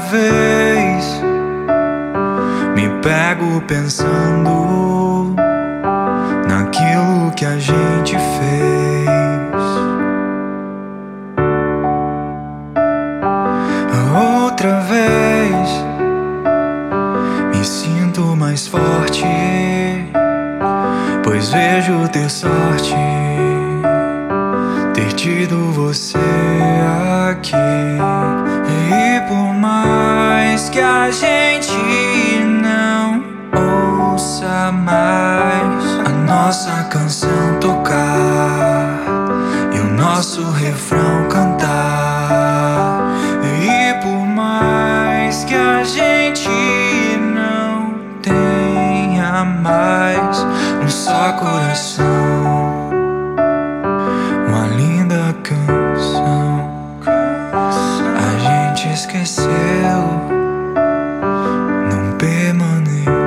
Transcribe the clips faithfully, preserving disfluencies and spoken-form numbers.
vez me pego pensando naquilo que a gente fez. Outra vez me sinto mais forte, pois vejo ter sorte, ter tido você aqui. E por mais que a gente não ouça mais a nossa canção tocar e o nosso refrão cantar, e por mais que a gente não tenha mais um só coração, uma linda canção, a gente esqueceu, não permaneceu.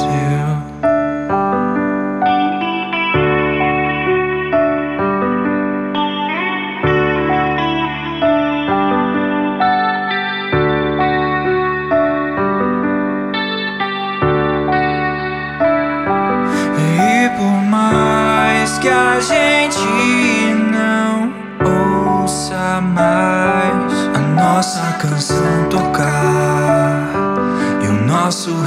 E por mais que a gente não ouça mais a nossa canção tocar e o nosso